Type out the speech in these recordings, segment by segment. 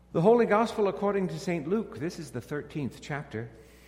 The Holy Gospel according to St. Luke. This is the 13th chapter.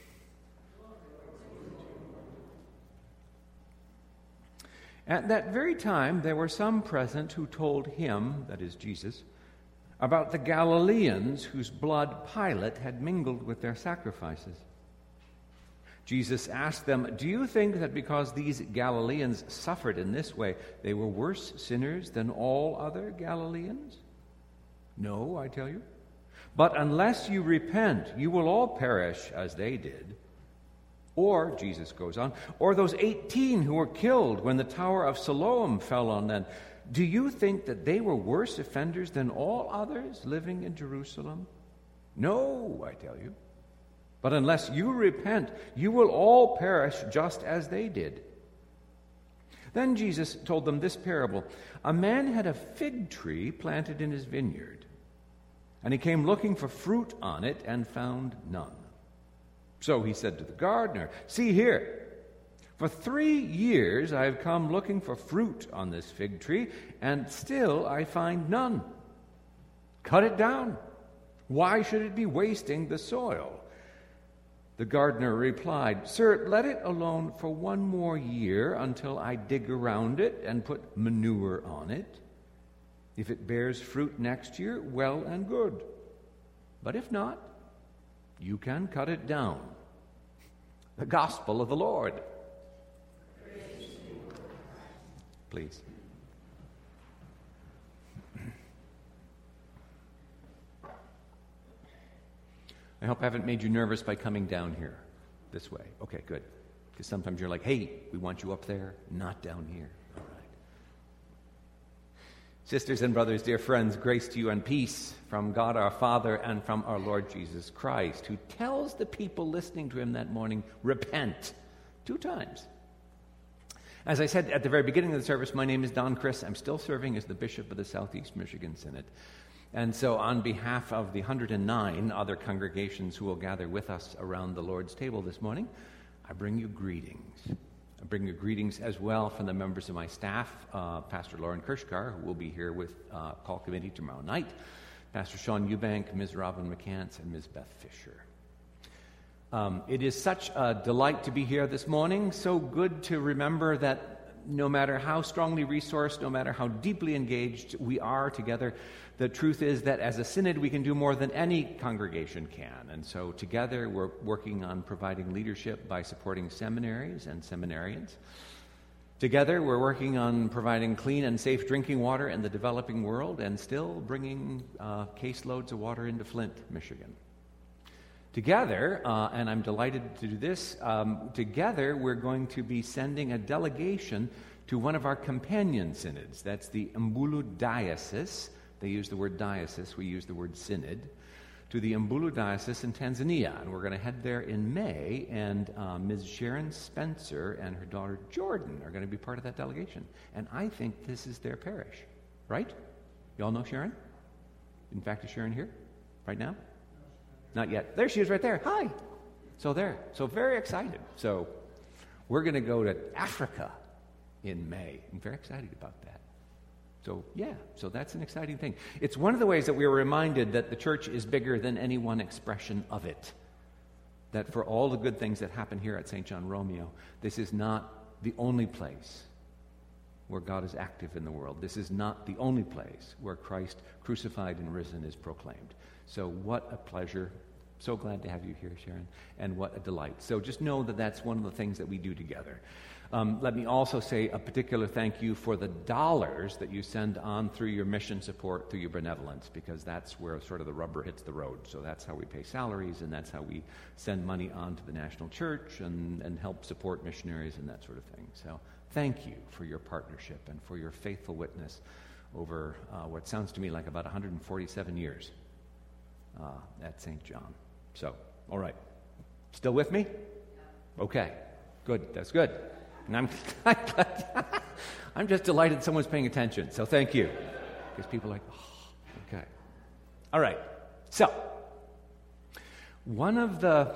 At that very time, there were some present who told him, that is Jesus, about the Galileans whose blood Pilate had mingled with their sacrifices. Jesus asked them, "Do you think that because these Galileans suffered in this way, they were worse sinners than all other Galileans? No, I tell you. But unless you repent, you will all perish as they did." Or, Jesus goes on, or those 18 who were killed when the Tower of Siloam fell on them. Do you think that they were worse offenders than all others living in Jerusalem? No, I tell you. But unless you repent, you will all perish just as they did. Then Jesus told them this parable. A man had a fig tree planted in his vineyard. And he came looking for fruit on it and found none. So he said to the gardener, "See here, for 3 years I have come looking for fruit on this fig tree, and still I find none. Cut it down. Why should it be wasting the soil?" The gardener replied, "Sir, let it alone for 1 more year until I dig around it and put manure on it. If it bears fruit next year, well and good. But if not, you can cut it down." The Gospel of the Lord. Please. I hope I haven't made you nervous by coming down here this way. Okay, good. Because sometimes you're like, "Hey, we want you up there, not down here." All right. Sisters and brothers, dear friends, grace to you and peace from God our Father and from our Lord Jesus Christ, who tells the people listening to him that morning, repent 2 times. As I said at the very beginning of the service, my name is Don Chris. I'm still serving as the Bishop of the Southeast Michigan Synod. And so on behalf of the 109 other congregations who will gather with us around the Lord's table this morning, I bring you greetings. I bring you greetings as well from the members of my staff, Pastor Lauren Kirschgar, who will be here with Call Committee tomorrow night, Pastor Sean Eubank, Ms. Robin McCants, and Ms. Beth Fisher. It is such a delight to be here this morning. So good to remember that no matter how strongly resourced, no matter how deeply engaged we are together, the truth is that as a synod we can do more than any congregation can. And so together we're working on providing leadership by supporting seminaries and seminarians. Together we're working on providing clean and safe drinking water in the developing world and still bringing caseloads of water into Flint, Michigan. Together, and I'm delighted to do this, together we're going to be sending a delegation to one of our companion synods. That's the Mbulu Diocese. They use the word diocese, we use the word synod. To the Mbulu Diocese in Tanzania. And we're going to head there in May, and Ms. Sharon Spencer and her daughter Jordan are going to be part of that delegation. And I think this is their parish, right? You all know Sharon? In fact, is Sharon here right now? Not yet. There she is right there. Hi. So there. So very excited. So we're going to go to Africa in May. I'm very excited about that. So yeah, so that's an exciting thing. It's one of the ways that we are reminded that the church is bigger than any one expression of it. That for all the good things that happen here at St. John Romeo, this is not the only place where God is active in the world. This is not the only place where Christ crucified and risen is proclaimed. So what a pleasure. So glad to have you here, Sharon, and what a delight. So just know that that's one of the things that we do together. Let me also say a particular thank you for the dollars that you send on through your mission support, through your benevolence, because that's where sort of the rubber hits the road. So that's how we pay salaries, and that's how we send money on to the national church and help support missionaries and that sort of thing. So thank you for your partnership and for your faithful witness over what sounds to me like about 147 years at St. John. So, all right. Still with me? Okay. Good. That's good. And I'm just delighted someone's paying attention. So thank you. Because people are like, oh, okay. All right. So, one of the,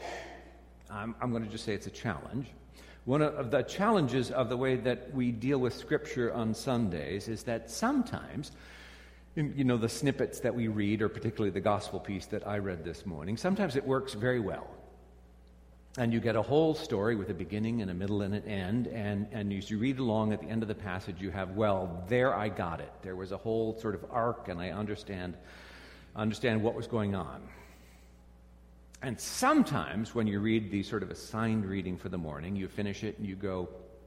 I'm going to just say it's a challenge. One of the challenges of the way that we deal with Scripture on Sundays is that sometimes The snippets that we read, or particularly the gospel piece that I read this morning, sometimes it works very well. And you get a whole story with a beginning and a middle and an end, and as you read along at the end of the passage, you have, well, there I got it. There was a whole sort of arc, and I understand what was going on. And sometimes when you read the sort of assigned reading for the morning, you finish it and you go,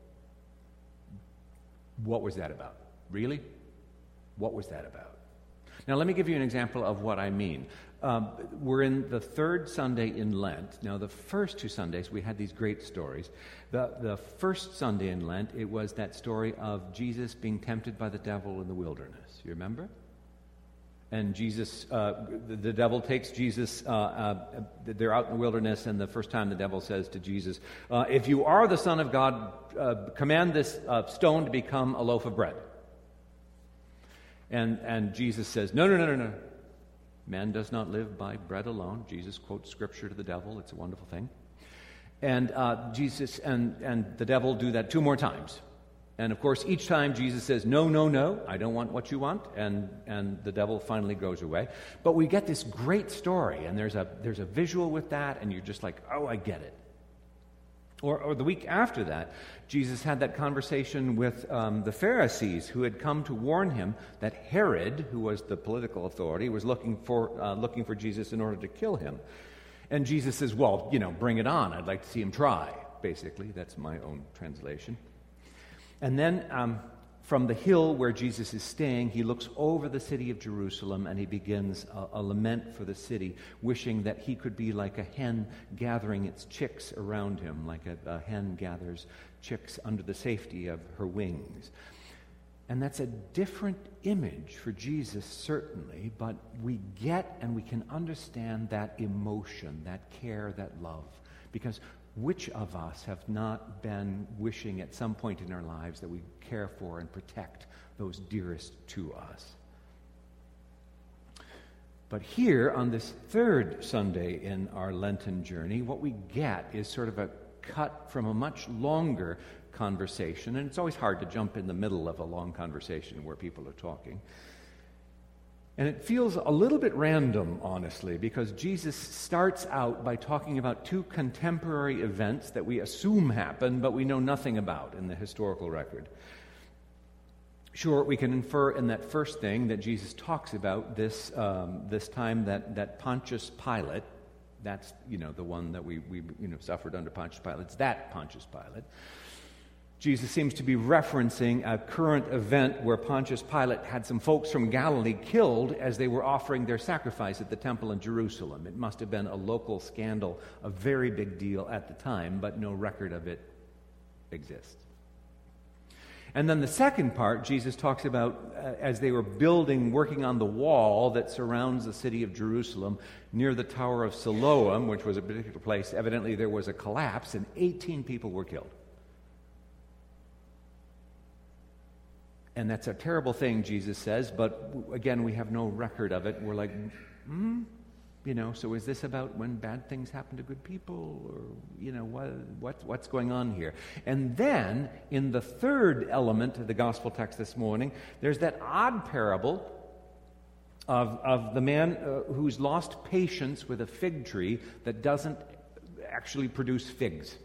what was that about? Really? What was that about? Now, let me give you an example of what I mean. We're in the third Sunday in Lent. Now, the first 2 Sundays, we had these great stories. The first Sunday in Lent, it was that story of Jesus being tempted by the devil in the wilderness. You remember? And Jesus, the devil takes Jesus, they're out in the wilderness, and the first time the devil says to Jesus, if you are the Son of God, command this stone to become a loaf of bread. And Jesus says, no. Man does not live by bread alone. Jesus quotes scripture to the devil. It's a wonderful thing. And Jesus and the devil do that 2 more times. And of course, each time Jesus says, no, I don't want what you want, and the devil finally goes away. But we get this great story, and there's a visual with that, and you're just like, oh, I get it. Or the week after that, Jesus had that conversation with the Pharisees who had come to warn him that Herod, who was the political authority, was looking for Jesus in order to kill him. And Jesus says, well, bring it on. I'd like to see him try, basically. That's my own translation. And then from the hill where Jesus is staying, he looks over the city of Jerusalem and he begins a lament for the city, wishing that he could be like a hen gathering its chicks around him, like a hen gathers chicks under the safety of her wings. And that's a different image for Jesus, certainly, but we get and we can understand that emotion, that care, that love, because which of us have not been wishing at some point in our lives that we care for and protect those dearest to us? But here, on this third Sunday in our Lenten journey, what we get is sort of a cut from a much longer conversation, and it's always hard to jump in the middle of a long conversation where people are talking. And it feels a little bit random, honestly, because Jesus starts out by talking about 2 contemporary events that we assume happened, but we know nothing about in the historical record. Sure, we can infer in that first thing that Jesus talks about this time that Pontius Pilate, that's the one that we suffered under Pontius Pilate. It's that Pontius Pilate. Jesus seems to be referencing a current event where Pontius Pilate had some folks from Galilee killed as they were offering their sacrifice at the temple in Jerusalem. It must have been a local scandal, a very big deal at the time, but no record of it exists. And then the second part, Jesus talks about as they were working on the wall that surrounds the city of Jerusalem near the Tower of Siloam, which was a particular place. Evidently there was a collapse and 18 people were killed. And that's a terrible thing, Jesus says, but again, we have no record of it. We're like, so is this about when bad things happen to good people? Or, what's going on here? And then, in the third element of the gospel text this morning, there's that odd parable of the man who's lost patience with a fig tree that doesn't actually produce figs.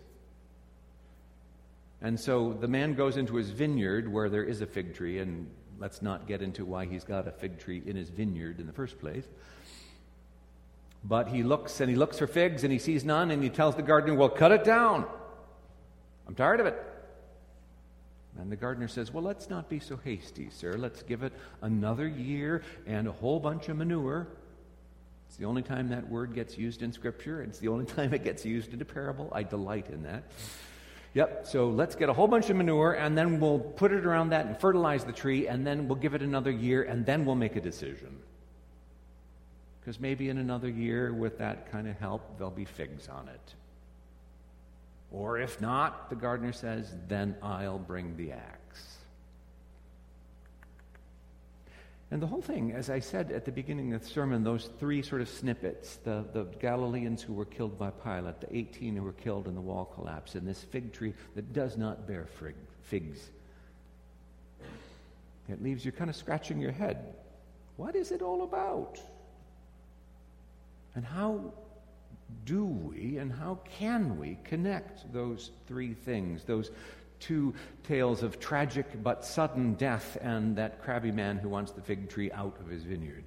And so the man goes into his vineyard where there is a fig tree, and let's not get into why he's got a fig tree in his vineyard in the first place. But he looks for figs and he sees none, and he tells the gardener, well, cut it down. I'm tired of it. And the gardener says, well, let's not be so hasty, sir. Let's give it another year and a whole bunch of manure. It's the only time that word gets used in Scripture. It's the only time it gets used in a parable. I delight in that. Yep, so let's get a whole bunch of manure, and then we'll put it around that and fertilize the tree, and then we'll give it another year, and then we'll make a decision. Because maybe in another year, with that kind of help, there'll be figs on it. Or if not, the gardener says, then I'll bring the axe. And the whole thing, as I said at the beginning of the sermon, those 3 sort of snippets, the Galileans who were killed by Pilate, the 18 who were killed in the wall collapse, and this fig tree that does not bear figs. It leaves you kind of scratching your head. What is it all about? And how do we and how can we connect those three things, those two tales of tragic but sudden death and that crabby man who wants the fig tree out of his vineyard?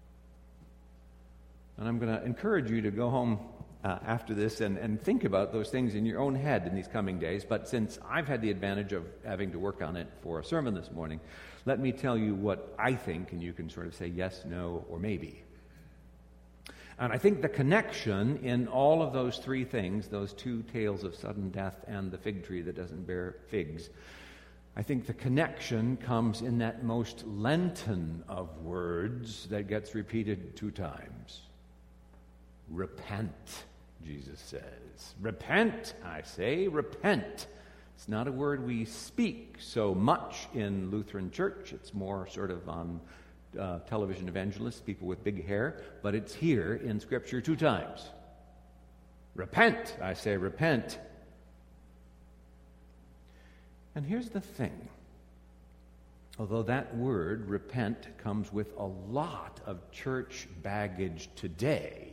And I'm going to encourage you to go home after this and think about those things in your own head in these coming days. But since I've had the advantage of having to work on it for a sermon this morning, let me tell you what I think, and you can sort of say yes, no, or maybe. And I think the connection in all of those three things, those two tales of sudden death and the fig tree that doesn't bear figs, I think the connection comes in that most Lenten of words that gets repeated 2 times. Repent, Jesus says. Repent, I say, repent. It's not a word we speak so much in Lutheran Church. It's more sort of on television evangelists, people with big hair, but it's here in Scripture 2 times. Repent, I say, repent. And here's the thing. Although that word, repent, comes with a lot of church baggage today,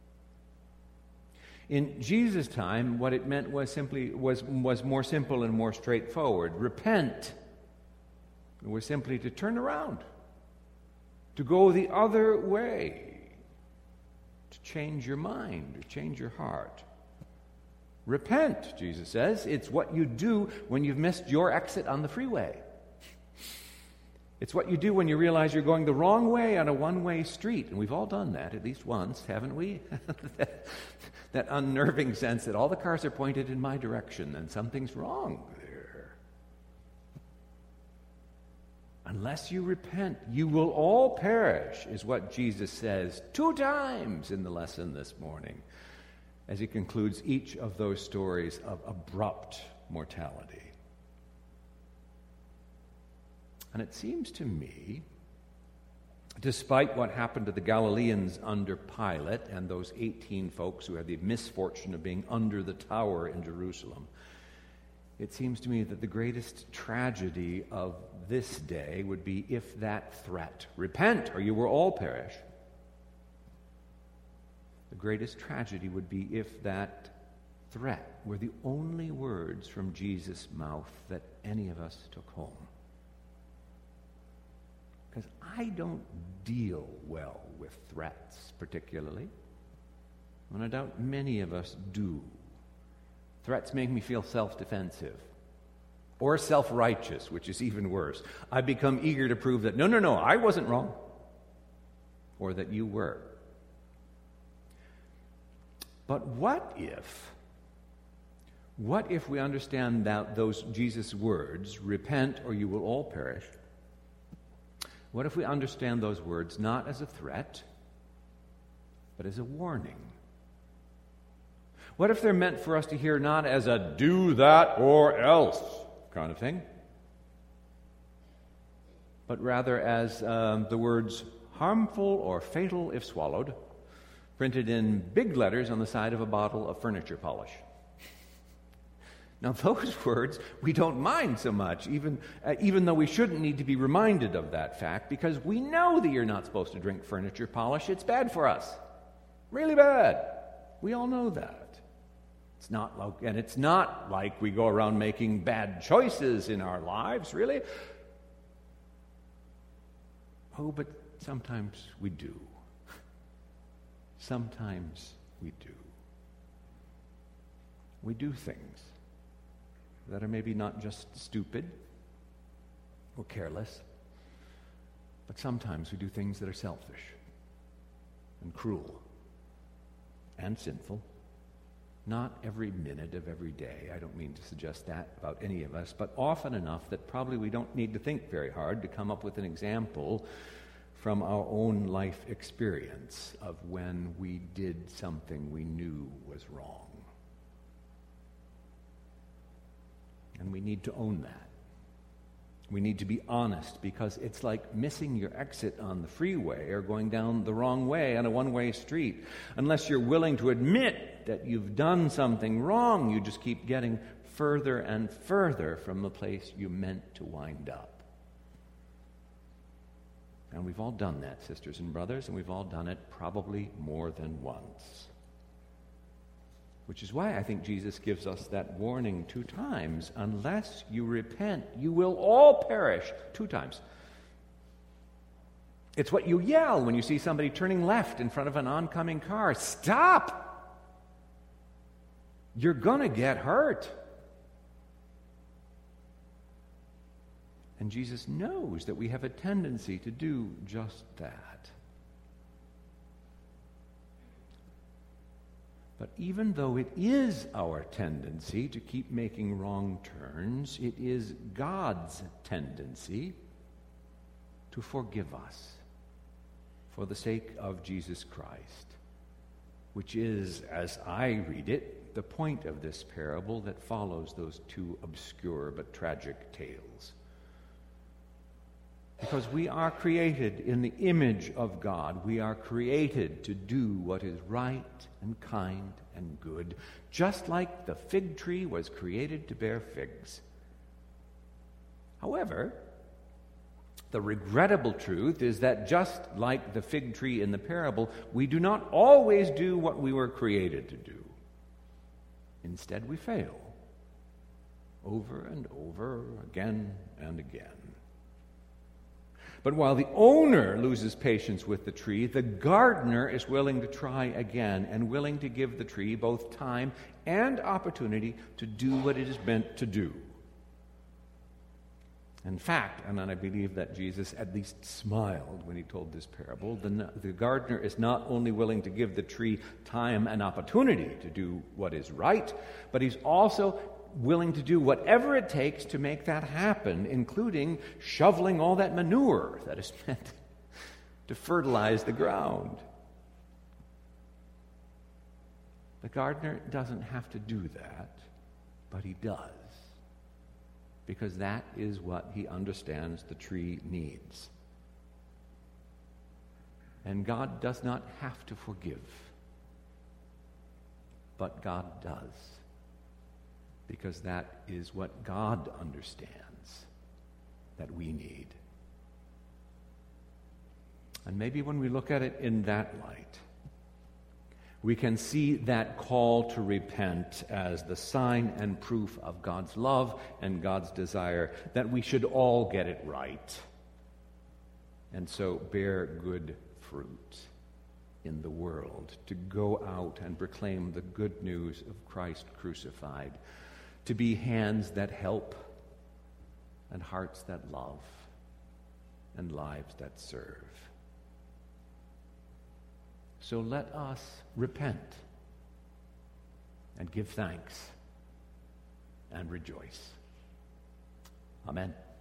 in Jesus' time, what it meant was more simple and more straightforward. Repent was simply to turn around, to go the other way, to change your mind or change your heart. Repent, Jesus says. It's what you do when you've missed your exit on the freeway. It's what you do when you realize you're going the wrong way on a one-way street. And we've all done that at least once, haven't we? That unnerving sense that all the cars are pointed in my direction and something's wrong there. Unless you repent, you will all perish, is what Jesus says 2 times in the lesson this morning, as he concludes each of those stories of abrupt mortality. And it seems to me, despite what happened to the Galileans under Pilate and those 18 folks who had the misfortune of being under the tower in Jerusalem, it seems to me that the greatest tragedy of this day would be if that threat, repent or you will all perish, the greatest tragedy would be if that threat were the only words from Jesus' mouth that any of us took home. Because I don't deal well with threats particularly, and I doubt many of us do. Threats make me feel self-defensive or self-righteous, which is even worse. I become eager to prove that, no, I wasn't wrong, or that you were. But what if we understand that those Jesus' words, repent or you will all perish, what if we understand those words not as a threat, but as a warning? What if they're meant for us to hear not as a do that or else kind of thing, but rather as the words harmful or fatal if swallowed, printed in big letters on the side of a bottle of furniture polish? Now, those words we don't mind so much, even though we shouldn't need to be reminded of that fact, because we know that you're not supposed to drink furniture polish. It's bad for us. Really bad. We all know that. It's not like we go around making bad choices in our lives, really. Oh, but sometimes we do. Sometimes we do. We do things that are maybe not just stupid or careless, but sometimes we do things that are selfish and cruel and sinful. Not every minute of every day. I don't mean to suggest that about any of us, but often enough that probably we don't need to think very hard to come up with an example from our own life experience of when we did something we knew was wrong. And we need to own that. We need to be honest, because it's like missing your exit on the freeway or going down the wrong way on a one-way street. Unless you're willing to admit that you've done something wrong, you just keep getting further and further from the place you meant to wind up. And we've all done that, sisters and brothers, and we've all done it probably more than once. Which is why I think Jesus gives us that warning 2 times. Unless you repent, you will all perish. 2 times. It's what you yell when you see somebody turning left in front of an oncoming car. Stop! You're going to get hurt. And Jesus knows that we have a tendency to do just that. But even though it is our tendency to keep making wrong turns, it is God's tendency to forgive us for the sake of Jesus Christ, which is, as I read it, the point of this parable that follows those 2 obscure but tragic tales. Because we are created in the image of God. We are created to do what is right and kind and good, just like the fig tree was created to bear figs. However, the regrettable truth is that just like the fig tree in the parable, we do not always do what we were created to do. Instead, we fail over and over, again and again. But while the owner loses patience with the tree, the gardener is willing to try again and willing to give the tree both time and opportunity to do what it is meant to do. In fact, and I believe that Jesus at least smiled when he told this parable, the gardener is not only willing to give the tree time and opportunity to do what is right, but he's also willing to do whatever it takes to make that happen, including shoveling all that manure that is meant to fertilize the ground. The gardener doesn't have to do that, but he does, because that is what he understands the tree needs. And God does not have to forgive, but God does. Because that is what God understands that we need. And maybe when we look at it in that light, we can see that call to repent as the sign and proof of God's love and God's desire that we should all get it right, and so bear good fruit in the world, to go out and proclaim the good news of Christ crucified, to be hands that help, and hearts that love, and lives that serve. So let us repent, and give thanks, and rejoice. Amen.